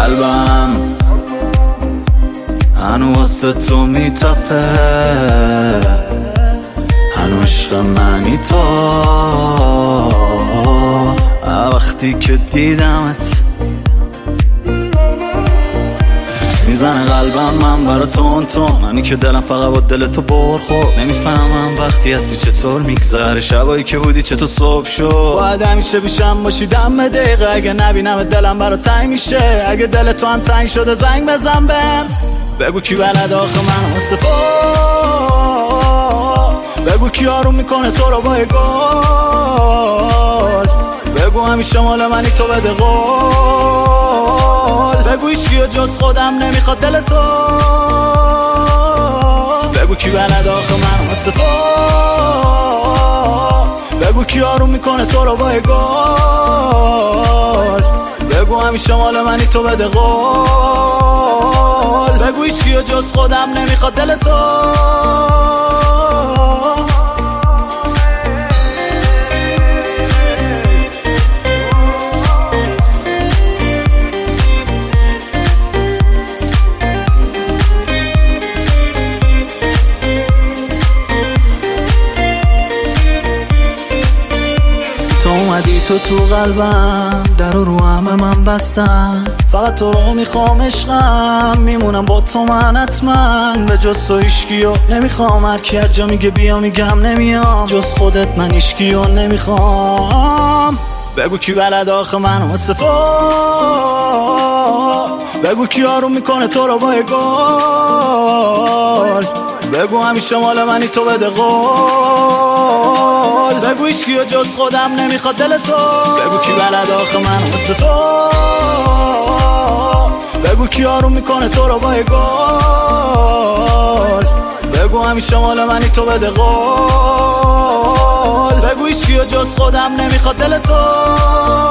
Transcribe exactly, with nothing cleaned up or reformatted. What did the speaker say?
قلبم هنو واسه تو میتپه، هنو عشق منی تو. وقتی که دیدمت میزنه قلبم من برا تون تون، منی که دلم فقط با دل تو بر خورد. نمیفهمم وقتی هستی چطور میگذره، شبایی که بودی چطور صبح شد. باید همیشه بیشم باشی دم دقیقه، اگه نبینم دلم برا تنگ میشه. اگه دل تو هم تنگ شده زنگ بزن بهم، بگو کی بلد آخه من واسه تو، بگو کی آروم میکنه تو رو با گل، بگو همیشه مال منی تو بده قول، بگو هیچکی جز خودم نمیخواد دل تو، بگو کی بلد آخه من واسه تو، بگو کی آروم میکنه تو رو با گل، بگو همیشه مال منی تو بده قول، بگو هیچکی جز خودم نمیخواد دل تو. اومدی تو تو قلبم، در رو همه من بستم، فقط تو رو میخوام عشقم، میمونم با تو من حتما، به جز تو ایشکیو نمیخوام. هر کی جا میگه بیا میگم نمیام، جز خودت من ایشکیو نمیخوام. بگو کی بلد آخه من واسه تو، بگو کی آروم میکنه تو رو با گل، بگو همیشه مال منی تو بده قول، بگو هیچکی جز خودم نمیخواد دل تو، بگو کی بلد آخه من واسه تو، بگو کی آروم میکنه تو رو با گل، بگو همیشه مال منی تو بده قول، بگو هیچکی جز خودم نمیخواد دل تو.